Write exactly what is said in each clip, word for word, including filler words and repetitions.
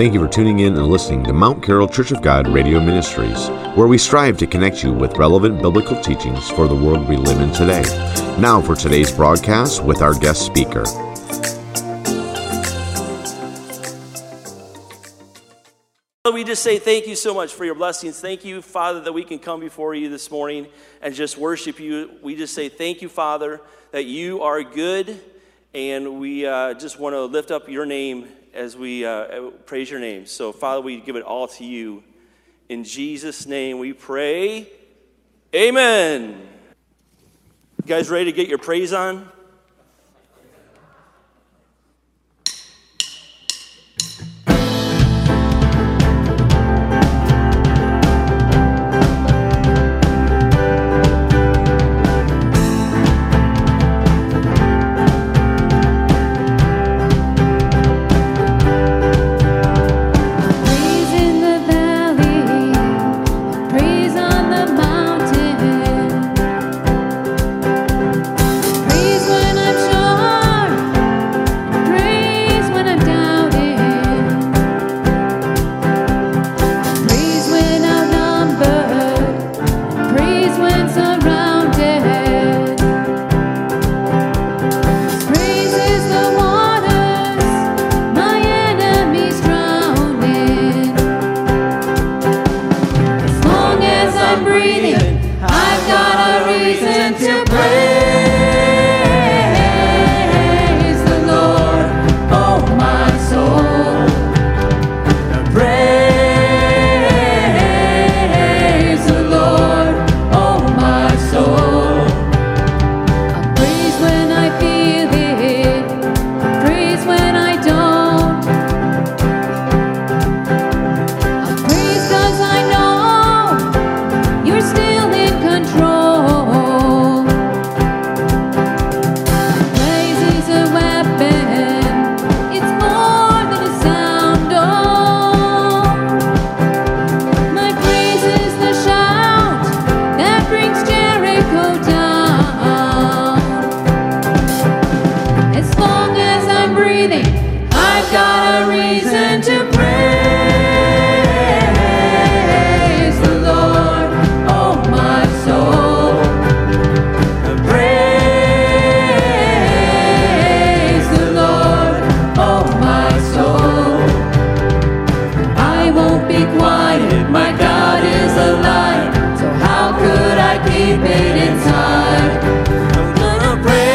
Thank you for tuning in and listening to Mount Carroll Church of God Radio Ministries, where we strive to connect you with relevant biblical teachings for the world we live in today. Now for today's broadcast with our guest speaker. Father, we just say thank you so much for your blessings. Thank you, Father, that we can come before you this morning and just worship you. We just say thank you, Father, that you are good, and we uh, just want to lift up your name as we uh, praise your name. So, Father, we give it all to you. In Jesus' name we pray. Amen. You guys ready to get your praise on?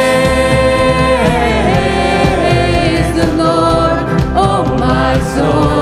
So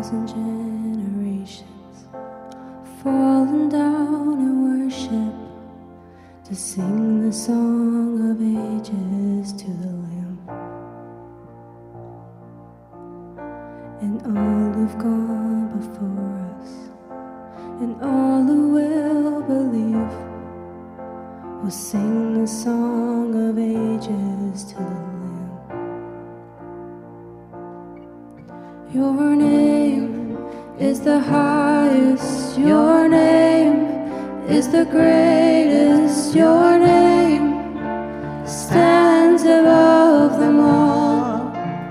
thousand generations fallen down in worship to sing the song of ages to the Lamb. And all who've gone before us, and all who will believe, will sing the song of ages to the Lamb. Your name is the highest, your name is the greatest, your name stands above them all.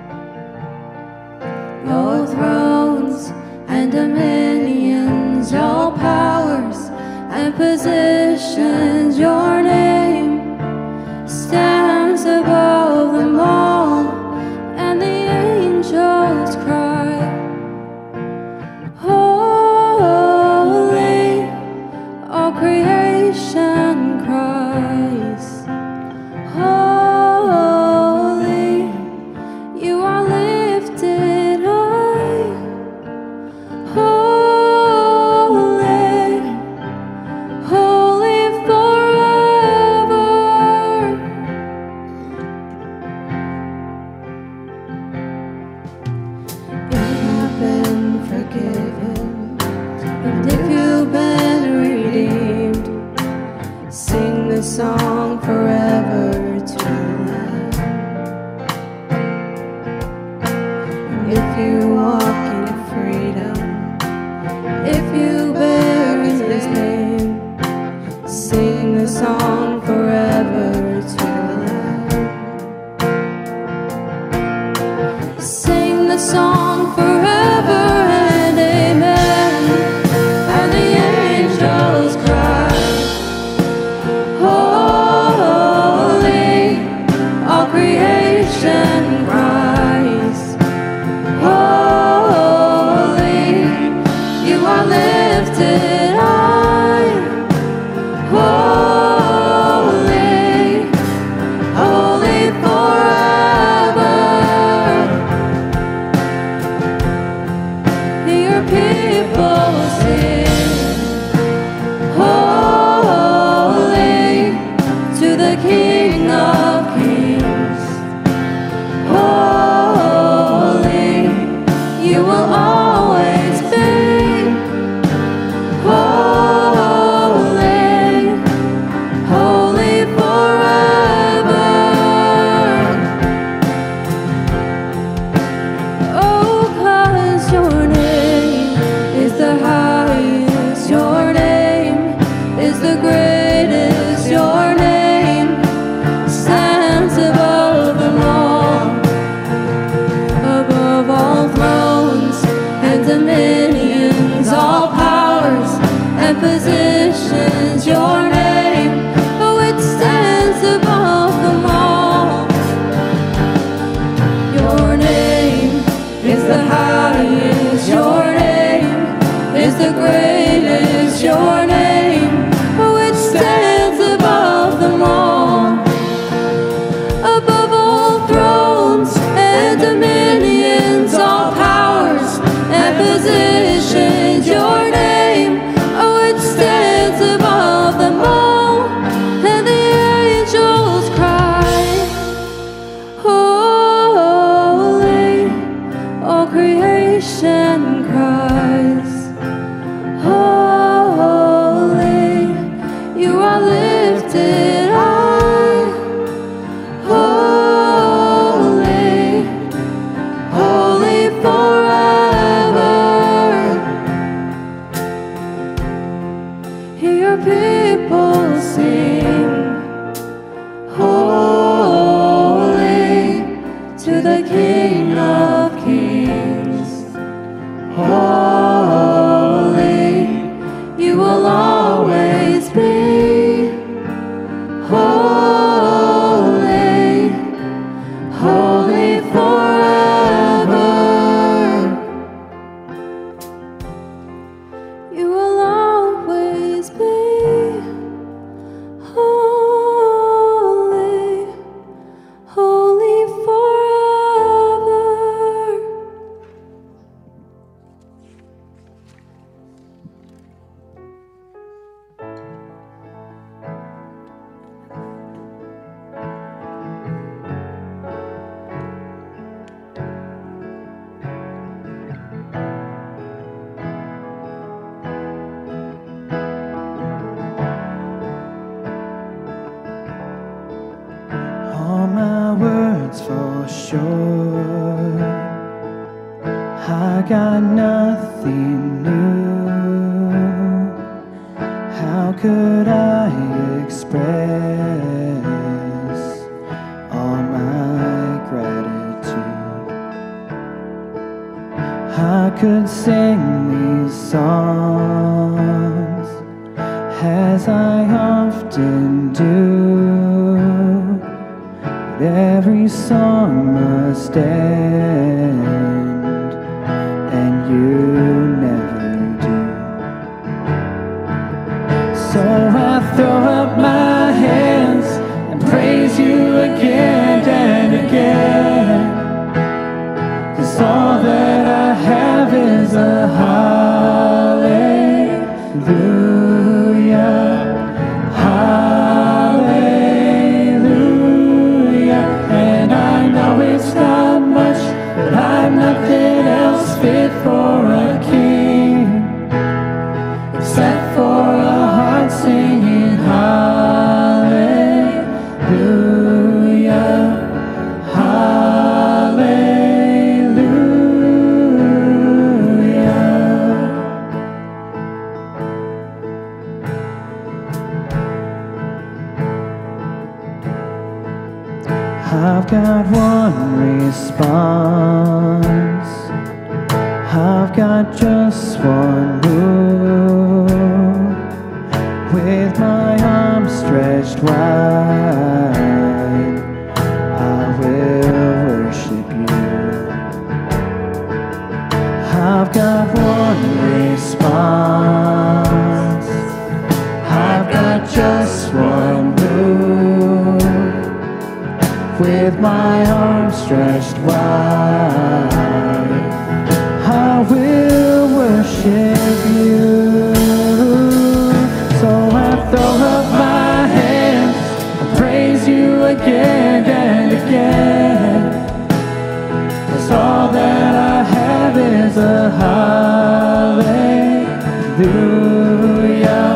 All thrones and dominions, all powers and positions, your name stands above them all. And the angels cry, holy, all creation cries, holy, you are lifted high, holy, holy forever. If you've been forgiven, and if you've been redeemed, sing the song forever to the Lamb. If you walk in freedom, if you bear His name, sing the song forever to the Lamb. Sing the song forever and amen. And the angels cry, holy, all creation cries, holy, you are lifted high, holy, holy forever. Your people sing, holy, to the King of Kings, holy, you will always be, holy, holy forever. Oh, 'cause your name is the highest, your name is the greatest, your name joy. I got nothing new. How could I express all my gratitude? I could sing these songs as I often do, but every song must end, and you never do. So I throw up my hands and praise you again and again, 'cause all that I have is a hallelujah, hallelujah. And I know it's not much, but I'm nothing else fit for a king, except for a heart singing hallelujah, hallelujah. I've got one response, I've got just one move, with my arms stretched wide, I will worship you. I've got one response, I've got just one move, with my arms stretched wide, I will worship you. So I throw up my hands and praise you again and again, 'cause all that I have is a hallelujah,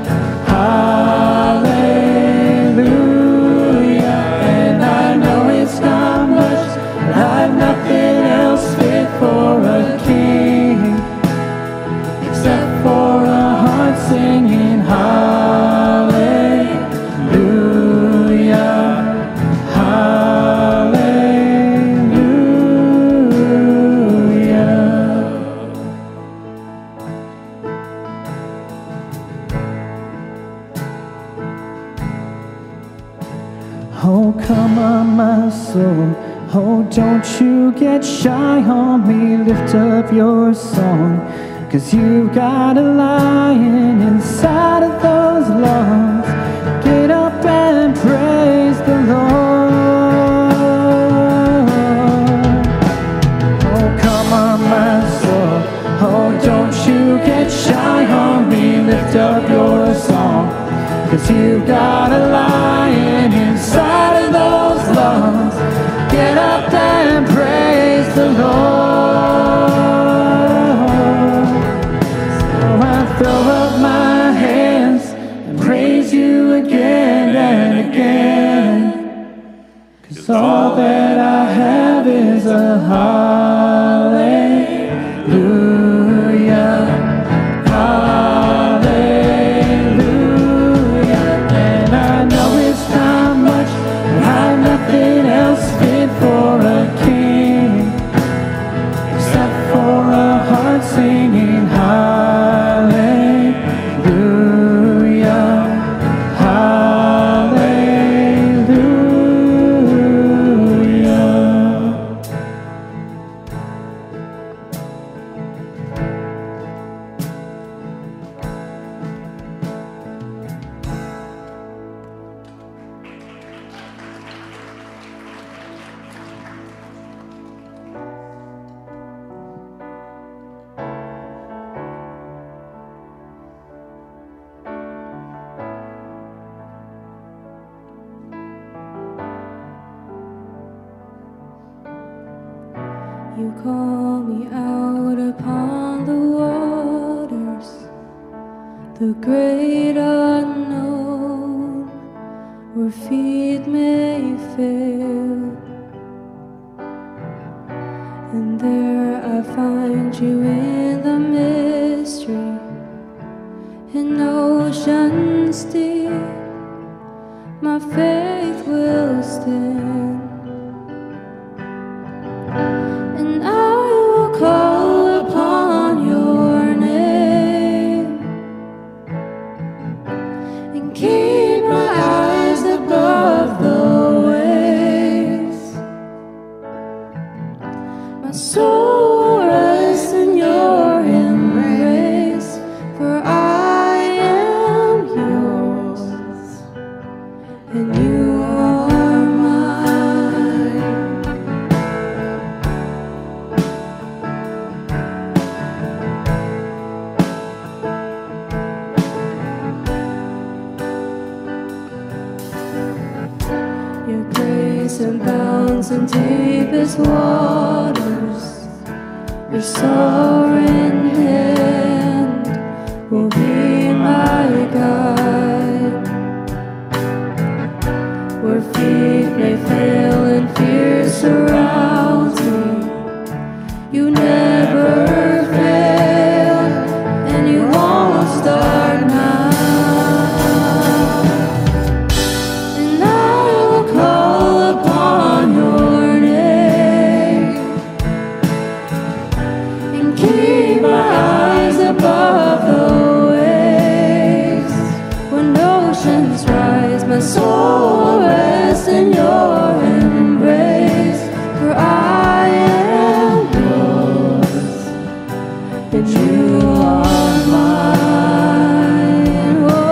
hallelujah. And I know it's not much, but I've nothing else fit for a king, except for a heart singing hallelujah, hallelujah. Oh, come on, my soul. Oh, don't you get shy on me. Lift up your song, 'cause you've got a lion inside of those lungs. Get up and praise the Lord. Oh, come on, my soul. Oh, don't you get shy on me. Lift up your song, 'cause you've got a lion inside of those lungs. Get up and praise the Lord. So I throw up my hands and praise you again and again, 'cause all that I have is a hallelujah, hallelujah. And I know it's not much, but I've nothing else fit for a king, except for a heart singing hallelujah, hallelujah. You call me out upon the waters, the great unknown, where feet may fail. there I find you in the mystery, in oceans deep, my faith will stand, and I will call upon your name, and keep my eyes above the waves. My soul rests in your embrace, for I am yours, and you are mine. Your grace abounds in deepest waters. Your sovereign hand will be my guide. Where feet may fail and fear surrounds me, you never fail, and you won't start now. And I will call upon your name, and keep my eyes above the waves. When oceans rise, my soul rests in your embrace, for I am yours, and you are mine. Oh.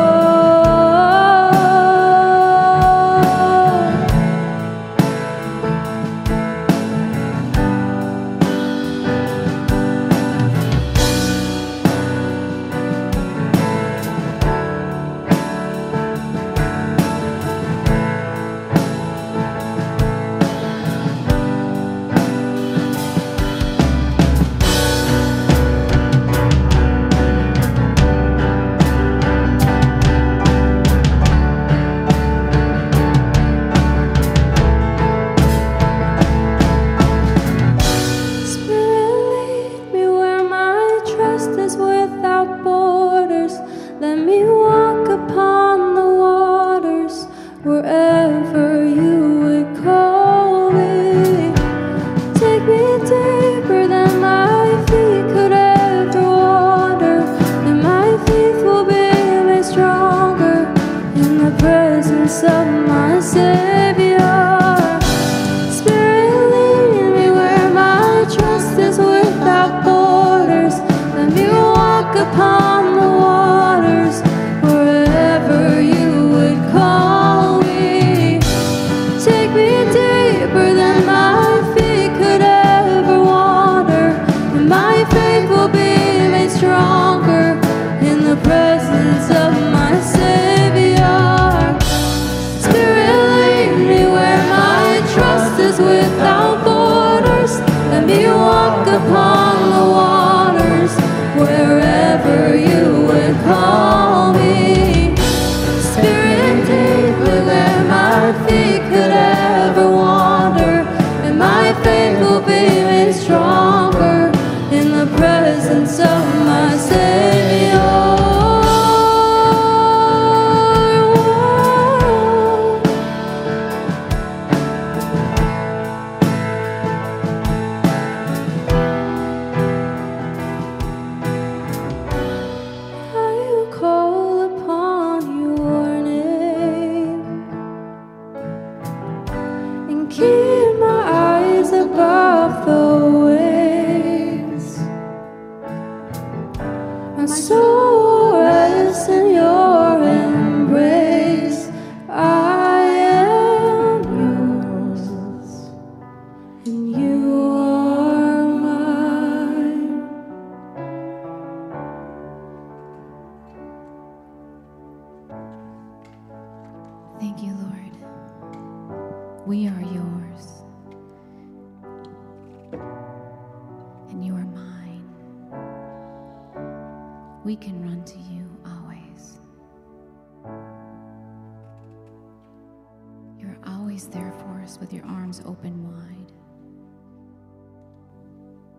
We can run to you always. You're always there for us with your arms open wide.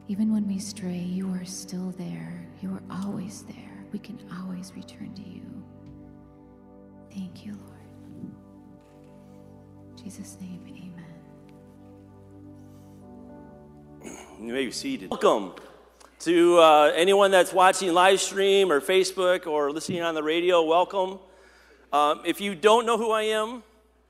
Even when we stray, you are still there. You are always there. We can always return to you. Thank you, Lord. In Jesus' name, amen. You may be seated. Welcome to uh, anyone that's watching live stream or Facebook or listening on the radio. Welcome. Um, if you don't know who I am,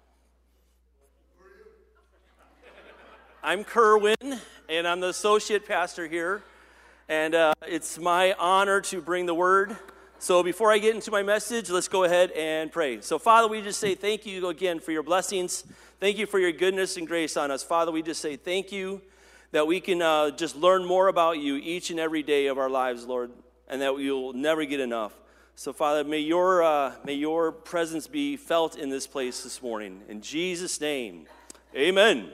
I'm Kerwin, and I'm the associate pastor here. And uh, it's my honor to bring the word. So before I get into my message, let's go ahead and pray. So Father, we just say thank you again for your blessings. Thank you for your goodness and grace on us. Father, we just say thank you that we can uh, just learn more about you each and every day of our lives, Lord, and that we will never get enough. So Father, may your, uh, may your presence be felt in this place this morning. In Jesus' name, amen.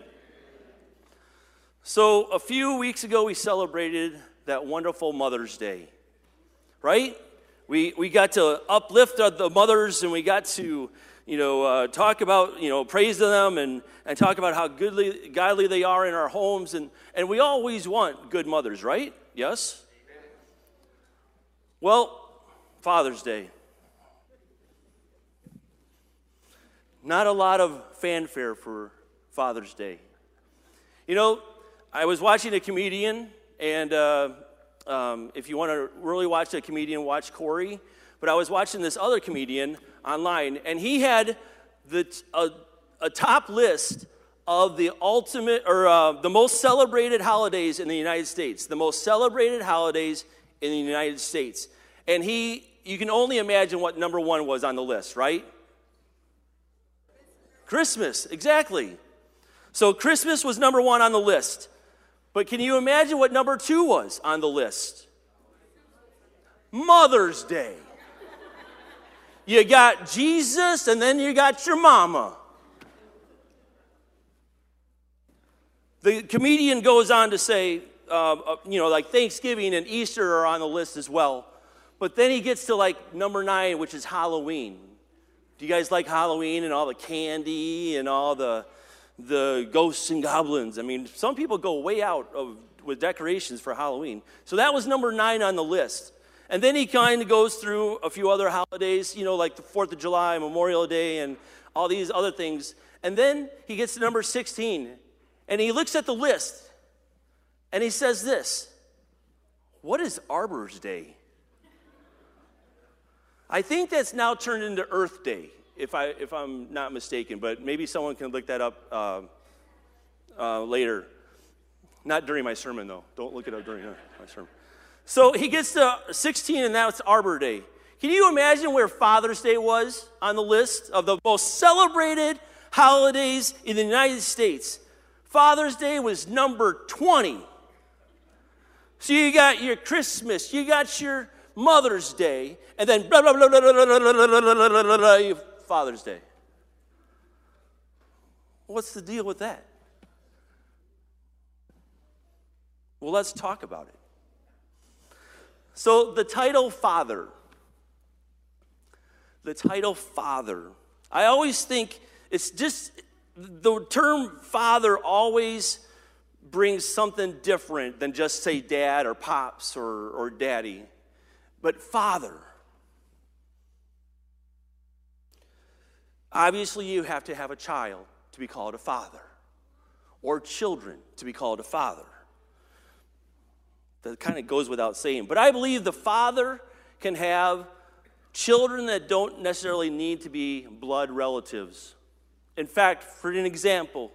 So a few weeks ago, we celebrated that wonderful Mother's Day, right? We we got to uplift the mothers, and we got to, you know, uh, talk about, you know, praise them and, and talk about how goodly, godly they are in our homes. And, and we always want good mothers, right? Yes? Well, Father's Day. Not a lot of fanfare for Father's Day. You know, I was watching a comedian, and uh, um, if you want to really watch a comedian, watch Corey. But I was watching this other comedian online, and he had the a, a top list of the ultimate or uh, the most celebrated holidays in the United States. The most celebrated holidays in the United States, and he, you can only imagine what number one was on the list, right? Christmas, exactly. So Christmas was number one on the list. But can you imagine what number two was on the list? Mother's Day. You got Jesus, and then you got your mama. The comedian goes on to say, uh, you know, like Thanksgiving and Easter are on the list as well. But then he gets to like number nine, which is Halloween. Do you guys like Halloween and all the candy and all the the ghosts and goblins? I mean, some people go way out of with decorations for Halloween. So that was number nine on the list. And then he kind of goes through a few other holidays, you know, like the fourth of July, Memorial Day, and all these other things. And then he gets to number sixteen, and he looks at the list, and he says this: what is Arbor's Day? I think that's now turned into Earth Day, if, I, if I'm not mistaken, but maybe someone can look that up uh, uh, later. Not during my sermon, though. Don't look it up during my sermon. So he gets to sixteen, and now it's Arbor Day. Can you imagine where Father's Day was on the list of the most celebrated holidays in the United States? Father's Day was number twenty. So you got your Christmas, you got your Mother's Day, and then blah, blah, blah, blah, blah, blah, blah, blah, blah, blah, blah, Father's Day. What's the deal with that? Well, let's talk about it. So the title Father, the title Father, I always think it's just, the term Father always brings something different than just say Dad or Pops or, or Daddy. But Father, obviously you have to have a child to be called a father, or children to be called a father. That kind of goes without saying. But I believe the father can have children that don't necessarily need to be blood relatives. In fact, for an example,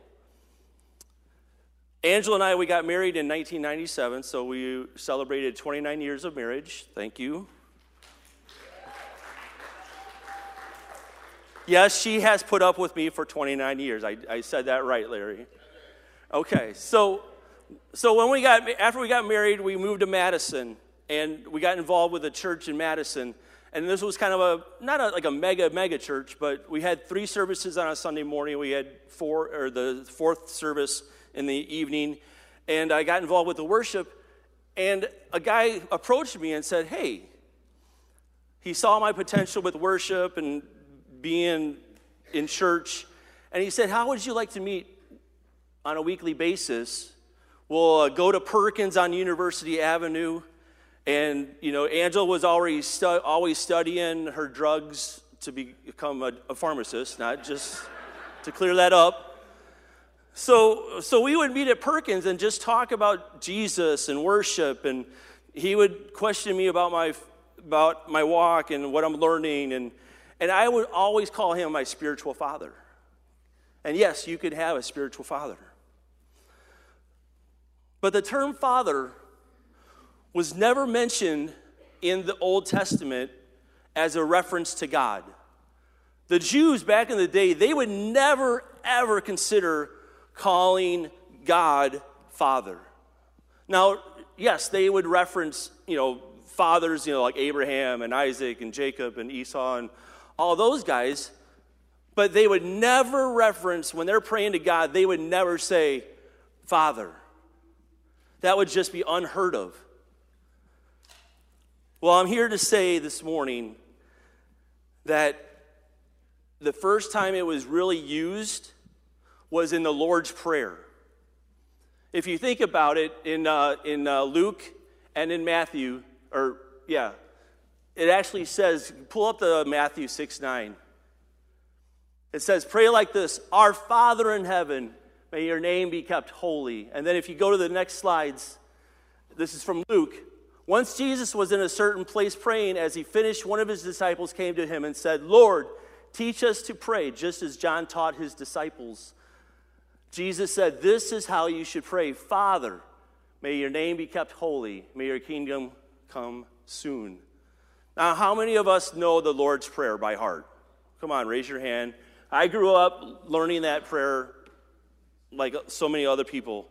Angela and I, we got married in nineteen ninety-seven, so we celebrated twenty-nine years of marriage. Thank you. Yes, she has put up with me for twenty-nine years. I, I said that right, Larry. Okay, so so when we got after we got married, we moved to Madison, and we got involved with a church in Madison. And this was kind of a not a, like a mega mega church, but we had three services on a Sunday morning. We had four or the fourth service in the evening, and I got involved with the worship, and a guy approached me and said, hey, he saw my potential with worship and being in church, and he said, how would you like to meet on a weekly basis we'll uh, go to Perkins on University Avenue, and, you know, Angela was already stu- always studying her drugs to be, become a, a pharmacist, not just to clear that up. So, so we would meet at Perkins and just talk about Jesus and worship, and he would question me about my about my walk and what I'm learning, and and I would always call him my spiritual father. And yes, you could have a spiritual father. But the term father was never mentioned in the Old Testament as a reference to God. The Jews back in the day, they would never, ever consider calling God Father. Now, yes, they would reference, you know, fathers, you know, like Abraham and Isaac and Jacob and Esau and all those guys, but they would never reference, when they're praying to God, they would never say, Father. That would just be unheard of. Well, I'm here to say this morning that the first time it was really used was in the Lord's Prayer. If you think about it, in uh, in uh, Luke and in Matthew, or yeah, it actually says, pull up the Matthew six nine. It says, pray like this, Our Father in heaven, may your name be kept holy. And then if you go to the next slides, this is from Luke. Once Jesus was in a certain place praying, as he finished, one of his disciples came to him and said, Lord, teach us to pray, just as John taught his disciples. Jesus said, this is how you should pray. Father, may your name be kept holy. May your kingdom come soon. Now, how many of us know the Lord's Prayer by heart? Come on, raise your hand. I grew up learning that prayer like so many other people.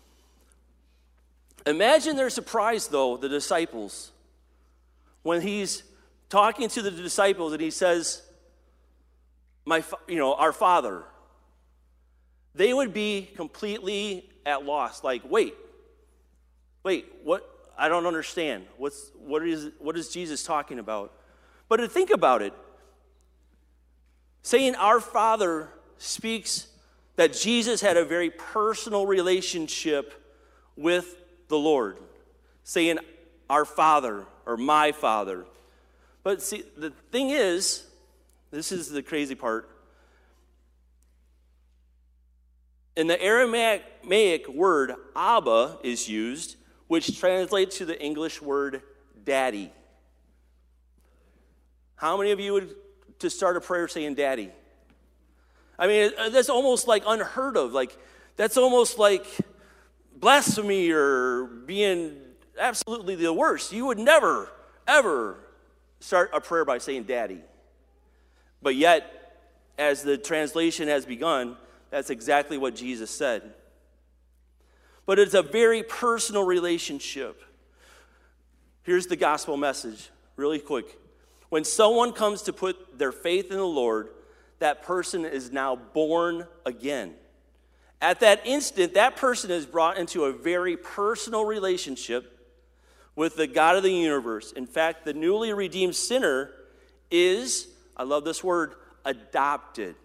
Imagine their surprise, though, the disciples, when he's talking to the disciples and he says, "My, you know, our Father." They would be completely at loss. Like, wait, wait, what? I don't understand. What's what is what is Jesus talking about? But to think about it, saying our Father speaks that Jesus had a very personal relationship with the Lord. Saying our Father or my Father. But see, the thing is, this is the crazy part. In the Aramaic word, Abba is used, which translates to the English word daddy. How many of you would to start a prayer saying daddy? I mean, that's almost like unheard of. Like, that's almost like blasphemy or being absolutely the worst. You would never, ever start a prayer by saying daddy. But yet, as the translation has begun, that's exactly what Jesus said. But it's a very personal relationship. Here's the gospel message, really quick. When someone comes to put their faith in the Lord, that person is now born again. At that instant, that person is brought into a very personal relationship with the God of the universe. In fact, the newly redeemed sinner is, I love this word, adopted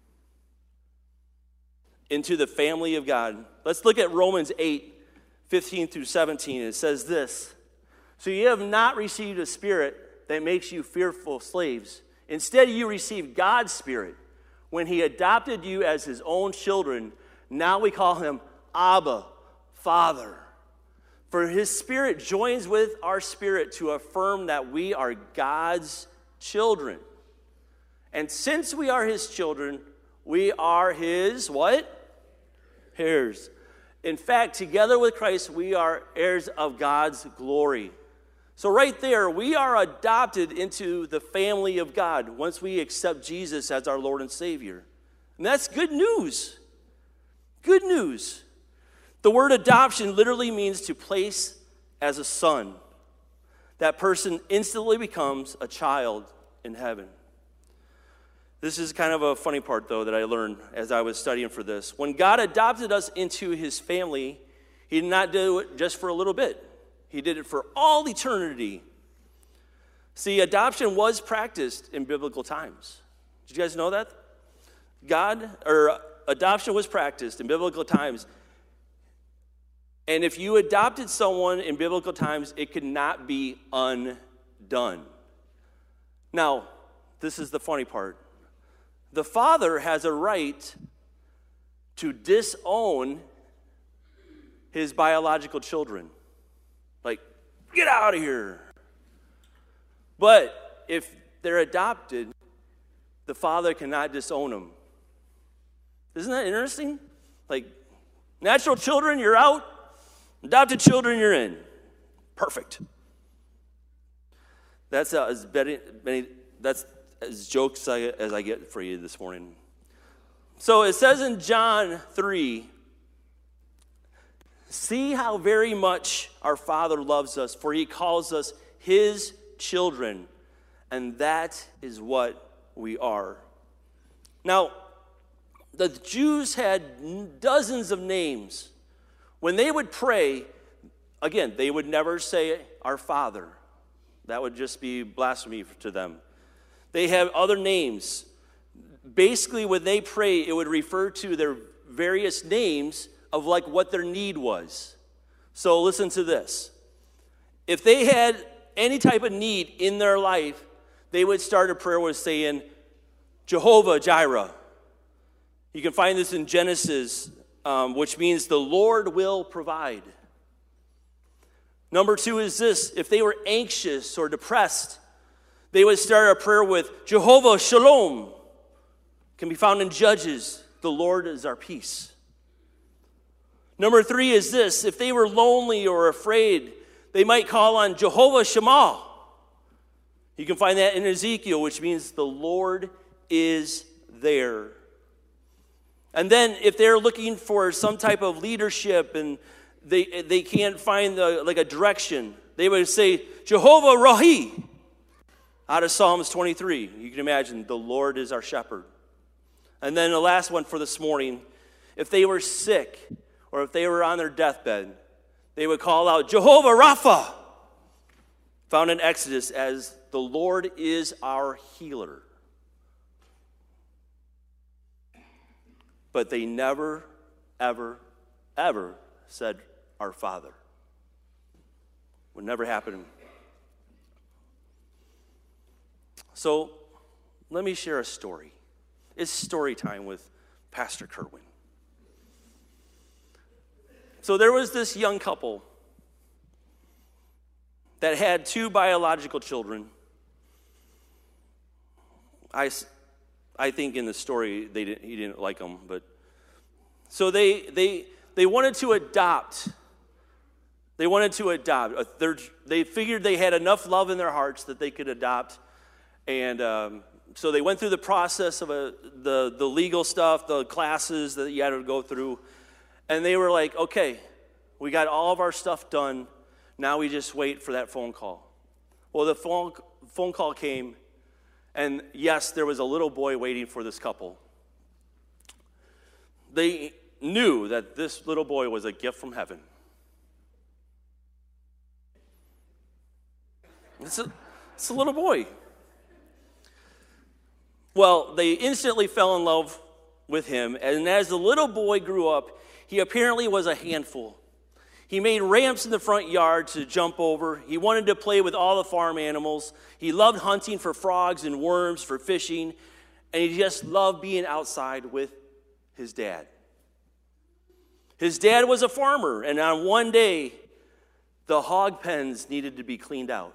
into the family of God. Let's look at Romans eight, fifteen through seventeen. It says this, so you have not received a spirit that makes you fearful slaves. Instead, you received God's Spirit when he adopted you as his own children. Now we call him Abba, Father. For his Spirit joins with our spirit to affirm that we are God's children. And since we are his children, we are his, what? Heirs. In fact, together with Christ, we are heirs of God's glory. So right there, we are adopted into the family of God once we accept Jesus as our Lord and Savior. And that's good news. Good news. The word adoption literally means to place as a son. That person instantly becomes a child in heaven. This is kind of a funny part, though, that I learned as I was studying for this. When God adopted us into his family, he did not do it just for a little bit. He did it for all eternity. See, adoption was practiced in biblical times. Did you guys know that? God, or adoption was practiced in biblical times. And if you adopted someone in biblical times, it could not be undone. Now, this is the funny part. The father has a right to disown his biological children. Like, get out of here. But if they're adopted, the father cannot disown them. Isn't that interesting? Like, natural children, you're out. Adopted children, you're in. Perfect. That's uh, as many, many, that's as jokes I, as I get for you this morning. So it says in John three, see how very much our Father loves us, for he calls us his children, and that is what we are. Now, the Jews had dozens of names. When they would pray, again, they would never say our Father. That would just be blasphemy to them. They have other names. Basically, when they pray, it would refer to their various names of like what their need was. So listen to this. If they had any type of need in their life, they would start a prayer with saying, Jehovah Jireh. You can find this in Genesis, um, which means the Lord will provide. Number two is this. If they were anxious or depressed, they would start a prayer with Jehovah Shalom. Can be found in Judges. The Lord is our peace. Number three is this. If they were lonely or afraid, they might call on Jehovah Shammah. You can find that in Ezekiel, which means the Lord is there. And then if they're looking for some type of leadership and they they can't find the, like a direction, they would say Jehovah Rahi out of Psalms twenty-three. You can imagine the Lord is our shepherd. And then the last one for this morning, if they were sick or if they were on their deathbed, they would call out Jehovah Rapha, found in Exodus as the Lord is our healer. But they never, ever, ever said our Father. Would never happen. So let me share a story. It's story time with Pastor Kerwin. So there was this young couple that had two biological children. I, I think in the story they didn't, he didn't like them, but so they they they wanted to adopt. They wanted to adopt. They figured they had enough love in their hearts that they could adopt, and um, so they went through the process of a, the the legal stuff, the classes that you had to go through, and they were like, okay, we got all of our stuff done. Now we just wait for that phone call. Well, the phone phone call came. And yes, there was a little boy waiting for this couple. They knew that this little boy was a gift from heaven. It's a, it's a little boy. Well, they instantly fell in love with him. And as the little boy grew up, he apparently was a handful. He made ramps in the front yard to jump over. He wanted to play with all the farm animals. He loved hunting for frogs and worms, for fishing. And he just loved being outside with his dad. His dad was a farmer, and on one day, the hog pens needed to be cleaned out.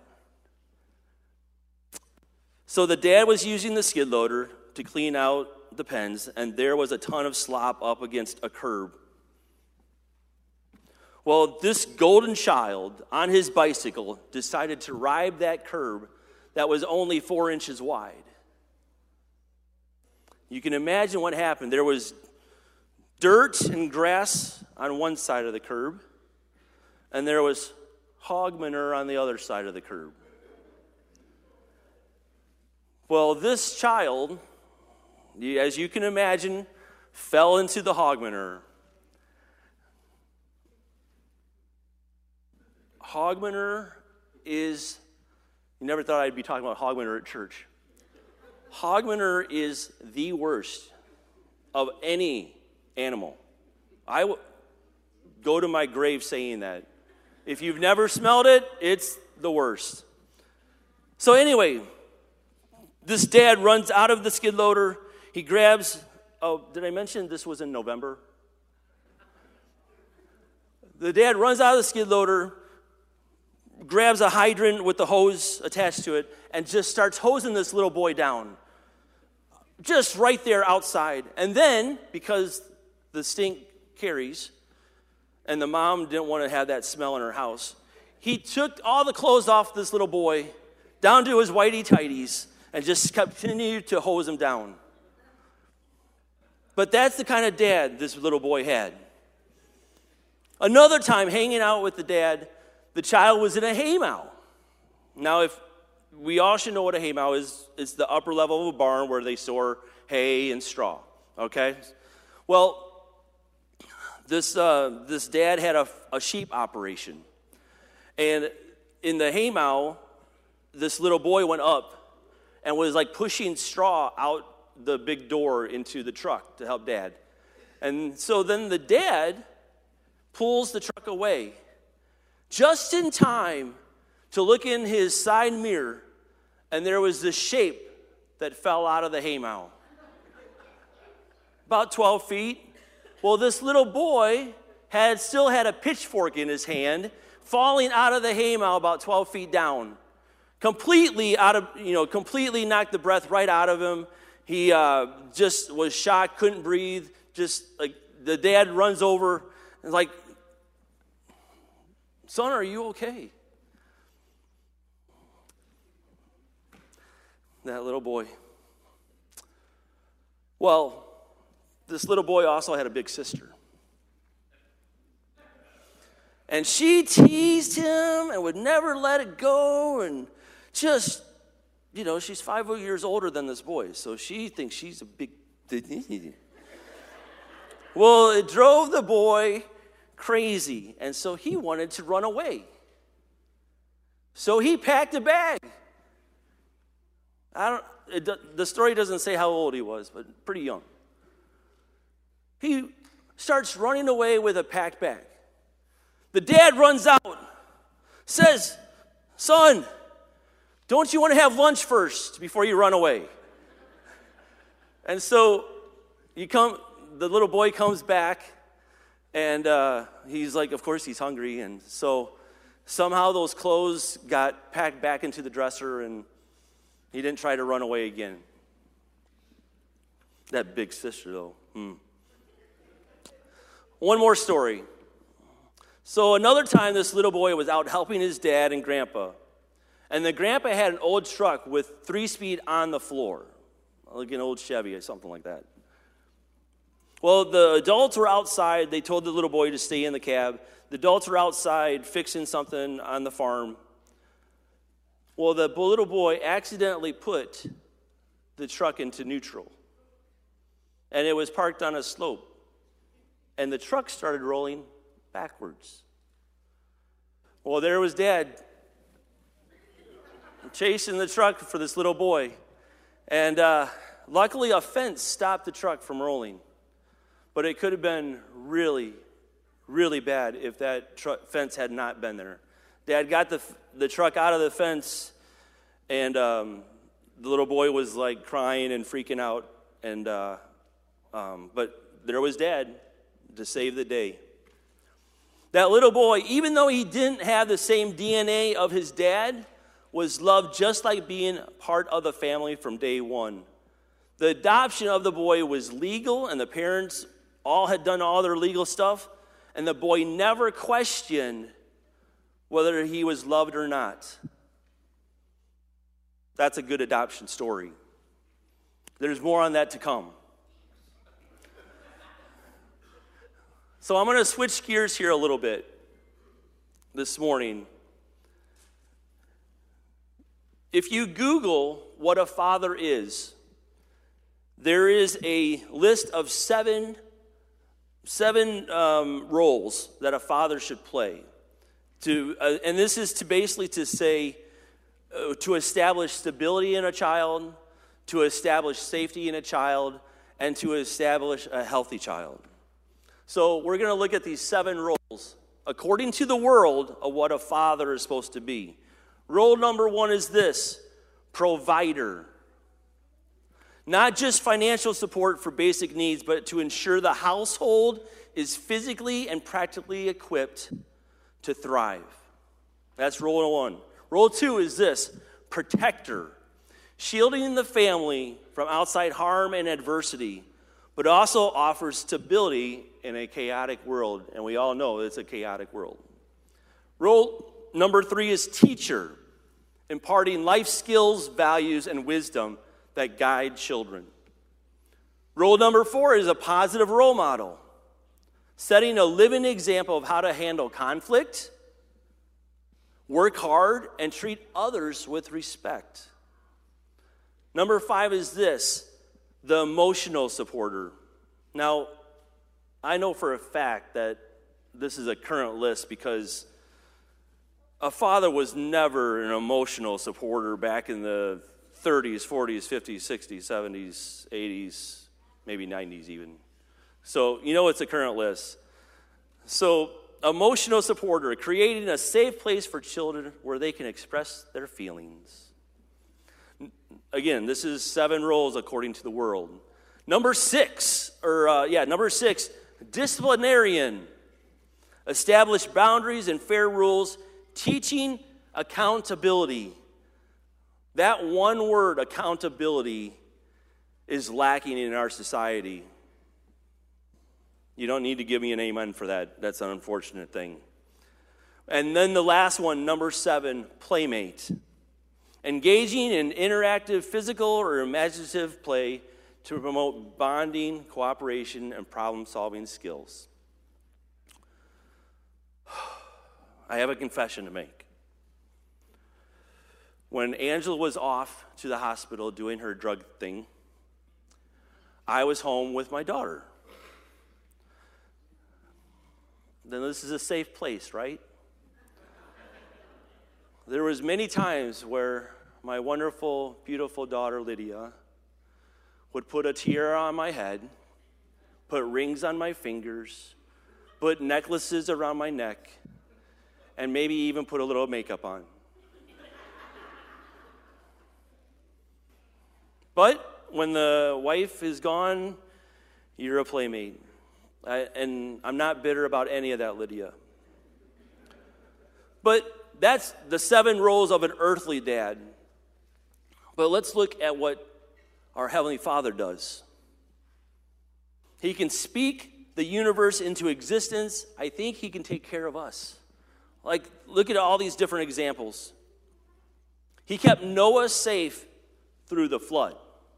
So the dad was using the skid loader to clean out the pens, and there was a ton of slop up against a curb. Well, this golden child on his bicycle decided to ride that curb that was only four inches wide. You can imagine what happened. There was dirt and grass on one side of the curb, and there was hog manure on the other side of the curb. Well, this child, as you can imagine, fell into the hog manure. Hog manure is, you never thought I'd be talking about hog manure at church. Hog manure is the worst of any animal. I w- go to my grave saying that. If you've never smelled it, it's the worst. So anyway, this dad runs out of the skid loader. He grabs, oh, did I mention this was in November? The dad runs out of the skid loader, grabs a hydrant with the hose attached to it, and just starts hosing this little boy down. Just right there outside. And then, because the stink carries, and the mom didn't want to have that smell in her house, he took all the clothes off this little boy, down to his whitey tighties, and just continued to hose him down. But that's the kind of dad this little boy had. Another time, hanging out with the dad, the child was in a haymow. Now, if we all should know what a haymow is, it's the upper level of a barn where they store hay and straw, okay? Well, this uh, this dad had a, a sheep operation. And in the haymow, this little boy went up and was like pushing straw out the big door into the truck to help dad. And so then the dad pulls the truck away just in time to look in his side mirror, and there was this shape that fell out of the haymow. About twelve feet. Well, this little boy had still had a pitchfork in his hand, falling out of the haymow about twelve feet down. Completely out of, you know, completely knocked the breath right out of him. He uh, just was shocked, couldn't breathe. Just like the dad runs over and like, son, are you okay? That little boy. Well, this little boy also had a big sister. And she teased him and would never let it go, and just, you know, she's five years older than this boy, so she thinks she's a big... Well, it drove the boy crazy, and so he wanted to run away. So he packed a bag. I don't. It, the story doesn't say how old he was, but pretty young. He starts running away with a packed bag. The dad runs out, says, son, don't you want to have lunch first before you run away? And so you come. The little boy comes back, and uh, he's like, of course he's hungry, and so somehow those clothes got packed back into the dresser, and he didn't try to run away again. That big sister, though. Hmm. One more story. So another time, this little boy was out helping his dad and grandpa, and the grandpa had an old truck with three-speed on the floor, like an old Chevy or something like that. Well, the adults were outside. They told the little boy to stay in the cab. The adults were outside fixing something on the farm. Well, the little boy accidentally put the truck into neutral, and it was parked on a slope, and the truck started rolling backwards. Well, there was Dad chasing the truck for this little boy, and uh, luckily a fence stopped the truck from rolling. But it could have been really, really bad if that tr- fence had not been there. Dad got the the truck out of the fence, and um, the little boy was like crying and freaking out. And uh, um, but there was Dad to save the day. That little boy, even though he didn't have the same D N A of his dad, was loved just like being part of the family from day one. The adoption of the boy was legal, and the parents all had done all their legal stuff, and the boy never questioned whether he was loved or not. That's a good adoption story. There's more on that to come. So I'm going to switch gears here a little bit this morning. If you Google what a father is, there is a list of seven, seven um, roles that a father should play. To uh, and this is to basically to say, uh, to establish stability in a child, to establish safety in a child, and to establish a healthy child. So we're going to look at these seven roles according to the world, of what a father is supposed to be. Role number one is this: provider. Not just financial support for basic needs, but to ensure the household is physically and practically equipped to thrive. That's role one. Role two is this: protector. Shielding the family from outside harm and adversity, but also offers stability in a chaotic world. And we all know it's a chaotic world. Role number three is teacher, imparting life skills, values, and wisdom that guide children. Role number four is a positive role model, setting a living example of how to handle conflict, work hard, and treat others with respect. Number five is this: the emotional supporter. Now, I know for a fact that this is a current list because a father was never an emotional supporter back in the thirties, forties, fifties, sixties, seventies, eighties, maybe nineties even. So, you know it's a current list. So, emotional supporter, creating a safe place for children where they can express their feelings. Again, this is seven roles according to the world. Number six, or uh, yeah, number six, disciplinarian. Establish boundaries and fair rules, teaching accountability. That one word, accountability, is lacking in our society. You don't need to give me an amen for that. That's an unfortunate thing. And then the last one, number seven, playmate. Engaging in interactive physical or imaginative play to promote bonding, cooperation, and problem-solving skills. I have a confession to make. When Angela was off to the hospital doing her drug thing, I was home with my daughter. Then this is a safe place, right? There was many times where my wonderful, beautiful daughter, Lydia, would put a tiara on my head, put rings on my fingers, put necklaces around my neck, and maybe even put a little makeup on. But when the wife is gone, you're a playmate. I, and I'm not bitter about any of that, Lydia. But that's the seven roles of an earthly dad. But let's look at what our Heavenly Father does. He can speak the universe into existence. I think He can take care of us. Like, look at all these different examples. He kept Noah safe through the flood.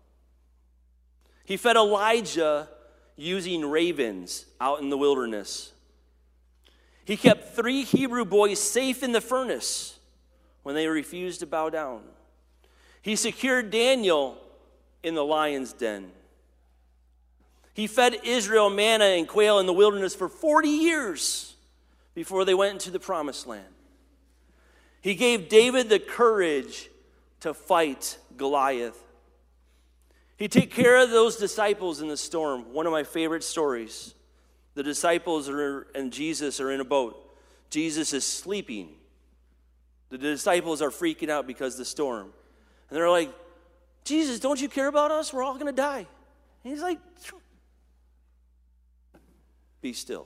He fed Elijah using ravens out in the wilderness. He kept three Hebrew boys safe in the furnace when they refused to bow down. He secured Daniel in the lion's den. He fed Israel manna and quail in the wilderness for forty years before they went into the promised land. He gave David the courage to fight Goliath. He took care of those disciples in the storm. One of my favorite stories. The disciples are, and Jesus are in a boat. Jesus is sleeping. The disciples are freaking out because of the storm. And they're like, Jesus, don't you care about us? We're all going to die. And he's like, be still.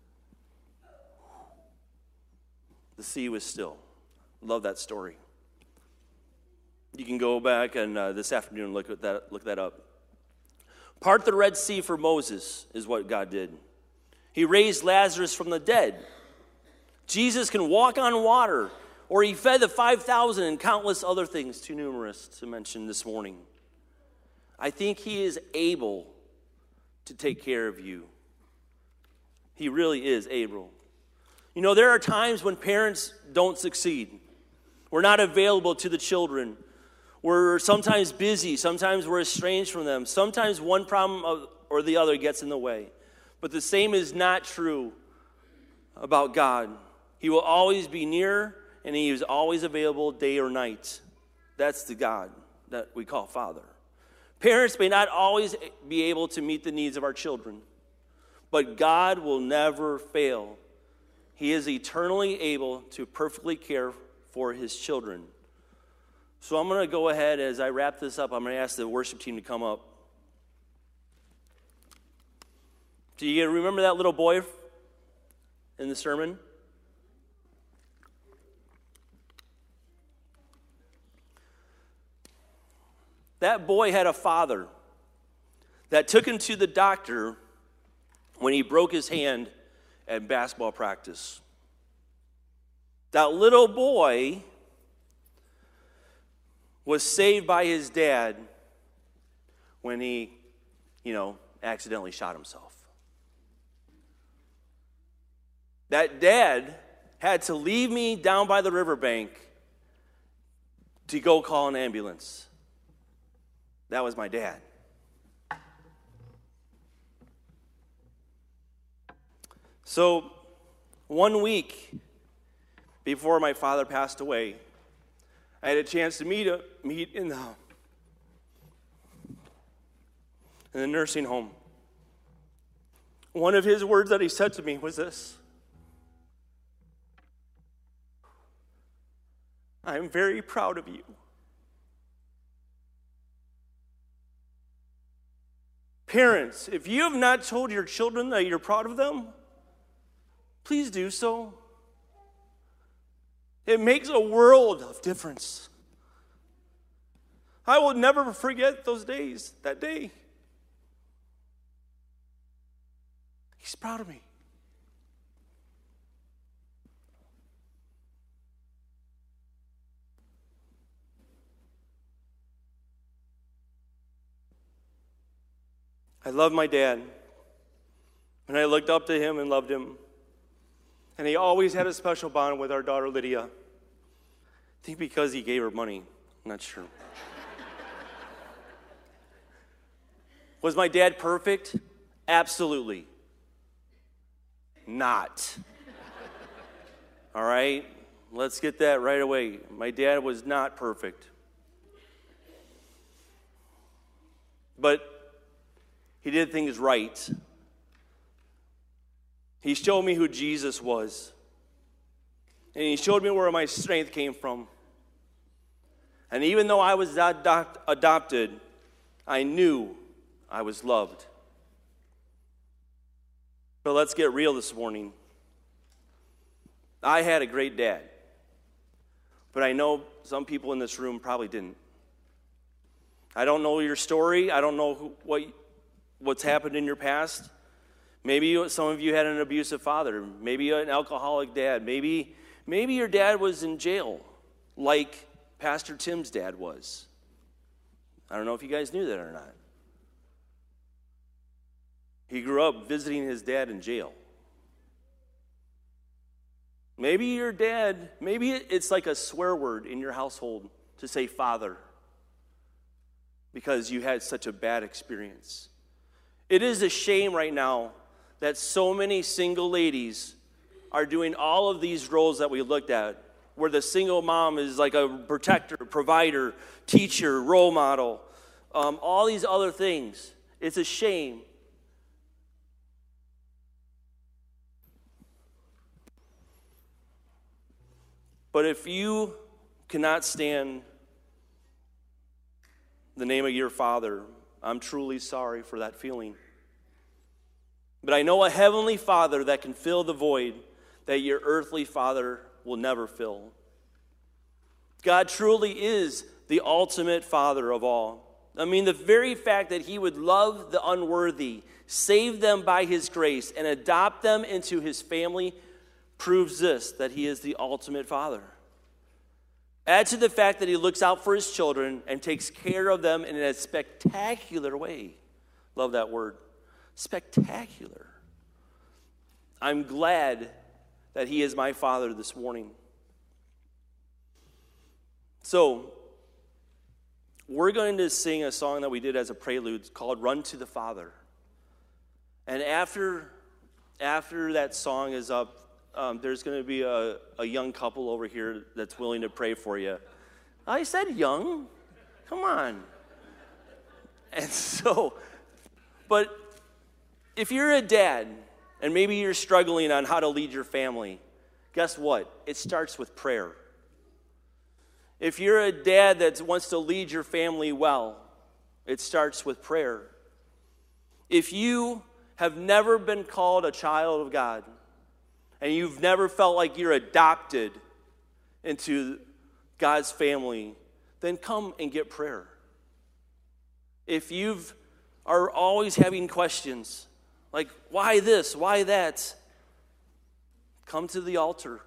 The sea was still. Love that story. You can go back and uh, this afternoon look at that. Look that up. Part the Red Sea for Moses is what God did. He raised Lazarus from the dead. Jesus can walk on water, or He fed the five thousand and countless other things, too numerous to mention this morning. I think He is able to take care of you. He really is able. You know, there are times when parents don't succeed. We're not available to the children. We're sometimes busy. Sometimes we're estranged from them. Sometimes one problem or the other gets in the way. But the same is not true about God. He will always be near, and He is always available day or night. That's the God that we call Father. Parents may not always be able to meet the needs of our children, but God will never fail He is eternally able to perfectly care for his children. So I'm going to go ahead, as I wrap this up, I'm going to ask the worship team to come up. Do you remember that little boy in the sermon? That boy had a father that took him to the doctor when he broke his hand at basketball practice. That little boy was saved by his dad when he, you know, accidentally shot himself. That dad had to leave me down by the riverbank to go call an ambulance. That was my dad. So, one week before my father passed away, I had a chance to meet a, meet in the in the nursing home. One of his words that he said to me was this: "I am very proud of you." Parents, if you have not told your children that you're proud of them, please do so. It makes a world of difference. I will never forget those days, that day. He's proud of me. I love my dad, and I looked up to him and loved him. And he always had a special bond with our daughter, Lydia. I think because he gave her money. I'm not sure. Was my dad perfect? Absolutely not. All right? Let's get that right away. My dad was not perfect. But he did things right. He showed me who Jesus was. And he showed me where my strength came from. And even though I was adopt- adopted, I knew I was loved. But let's get real this morning. I had a great dad. But I know some people in this room probably didn't. I don't know your story. I don't know who, what, what's happened in your past. Maybe you, some of you had an abusive father. Maybe an alcoholic dad. Maybe, maybe your dad was in jail, like Pastor Tim's dad was. I don't know if you guys knew that or not. He grew up visiting his dad in jail. Maybe your dad, maybe it's like a swear word in your household to say father because you had such a bad experience. It is a shame right now that so many single ladies are doing all of these roles that we looked at, where the single mom is like a protector, provider, teacher, role model, um, all these other things. It's a shame. But if you cannot stand the name of your father, I'm truly sorry for that feeling. But I know a heavenly Father that can fill the void that your earthly father will never fill. God truly is the ultimate Father of all. I mean, the very fact that he would love the unworthy, save them by his grace, and adopt them into his family proves this, that he is the ultimate Father. Add to the fact that he looks out for his children and takes care of them in a spectacular way. Love that word. Spectacular. I'm glad that he is my Father this morning. So, we're going to sing a song that we did as a prelude called Run to the Father. And after, after that song is up, um, there's going to be a, a young couple over here that's willing to pray for you. I said young. Come on. And so, but if you're a dad, and maybe you're struggling on how to lead your family, guess what? It starts with prayer. If you're a dad that wants to lead your family well, it starts with prayer. If you have never been called a child of God, and you've never felt like you're adopted into God's family, then come and get prayer. If you are always having questions, like why this, why that, come to the altar.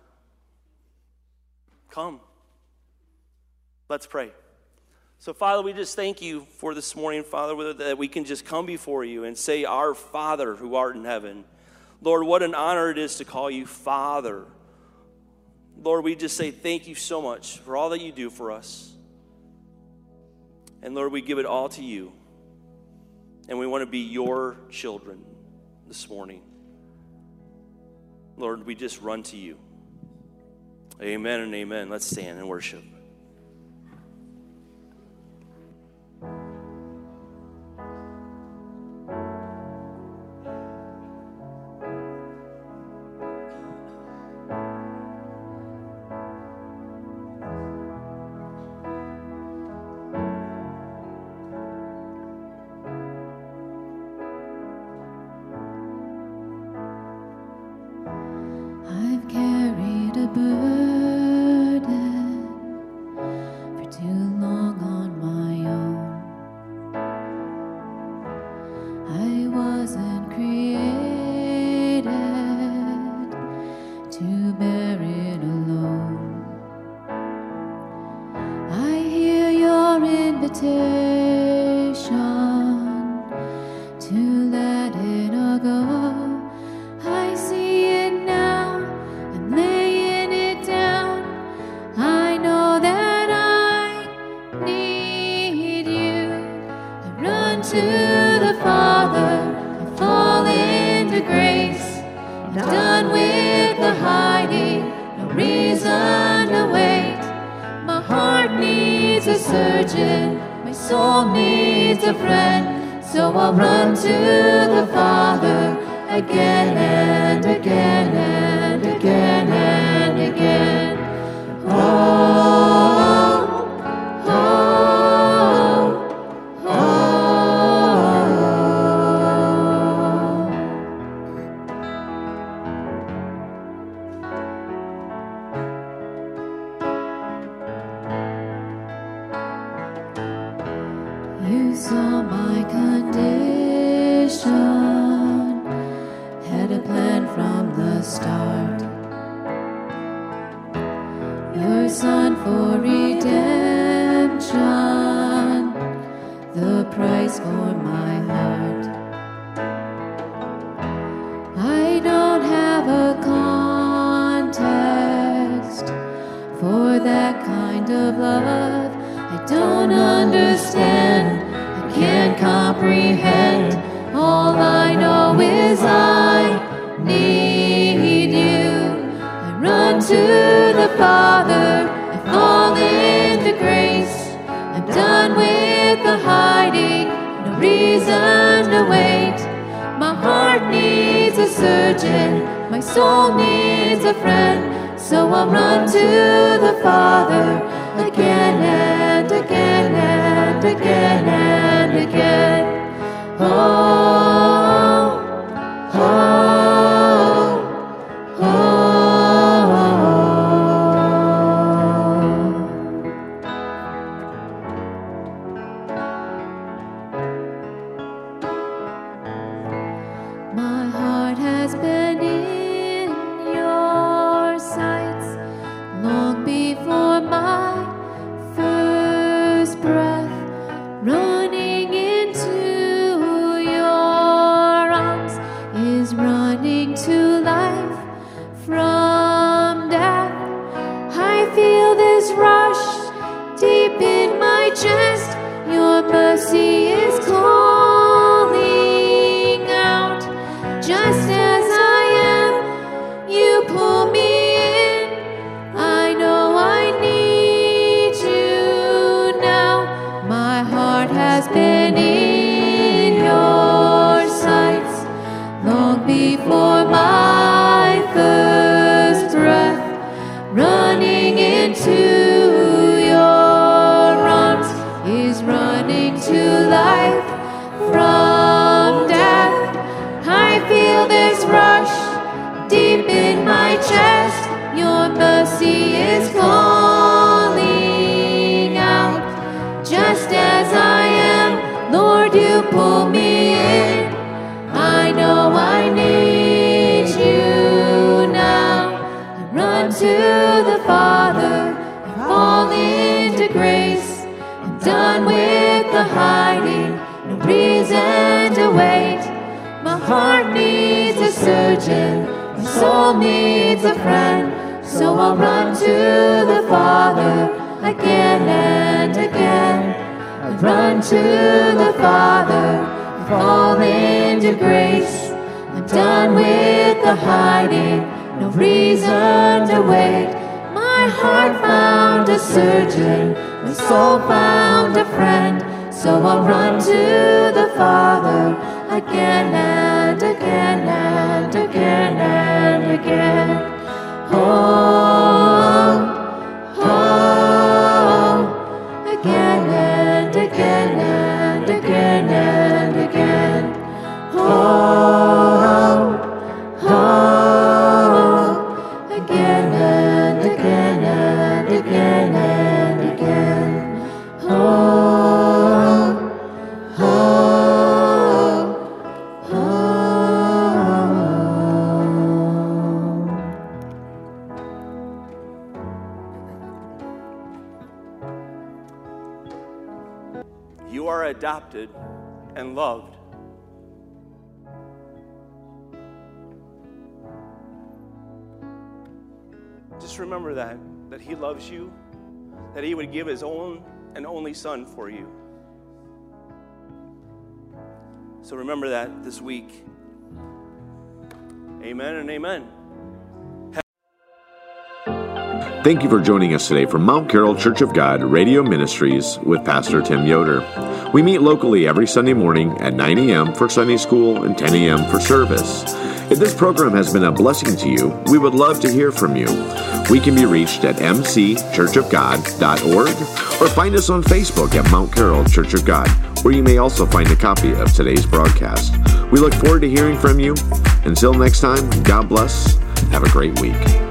Come. Let's pray. So, Father, we just thank you for this morning, Father, that we can just come before you and say, our Father who art in heaven. Lord, what an honor it is to call you Father. Lord, we just say thank you so much for all that you do for us. And Lord, we give it all to you. And we want to be your children this morning. Lord, we just run to you. Amen and amen. Let's stand and worship. You saw my condition, had a plan from the start. Your Son for redemption, the price for my heart. I don't have a context for that kind of love. I don't understand, I can't comprehend. All I know is I need you. I run to the Father, I fall into grace. I'm done with the hiding, no reason to wait. My heart needs a surgeon, my soul needs a friend. So I'll run to the Father again and again and again and again. Oh, oh, oh, my heart has been in your sights long before my first breath, running into your arms is running to life from death. I feel this rush deep in my chest. Your mercy is calling out. Just as I am, you pull me in. I know I need you now. My heart has been in your sights long before my first breath, of mercy is calling out. Just as I am, Lord, you pull me in. I know I need you now. I run to the Father, I fall into grace. I'm done with the hiding, no reason to wait. My heart needs a surgeon, my soul needs a friend. So I'll run to the Father again and again. I run to the Father, I fall into grace. I'm done with the hiding, no reason to wait. My heart found a surgeon, my soul found a friend. So I'll run to the Father again and again and again and again. Oh, oh, again and again and again and again. Oh, oh, again and again and again and again. Oh, oh, oh. You are adopted and loved. Just remember that, that he loves you, that he would give his own and only son for you. So remember that this week. Amen and amen. Thank you for joining us today from Mount Carroll Church of God Radio Ministries with Pastor Tim Yoder. We meet locally every Sunday morning at nine a.m. for Sunday school and ten a.m. for service. If this program has been a blessing to you, we would love to hear from you. We can be reached at m c church of god dot org or find us on Facebook at Mount Carroll Church of God, where you may also find a copy of today's broadcast. We look forward to hearing from you. Until next time, God bless. Have a great week.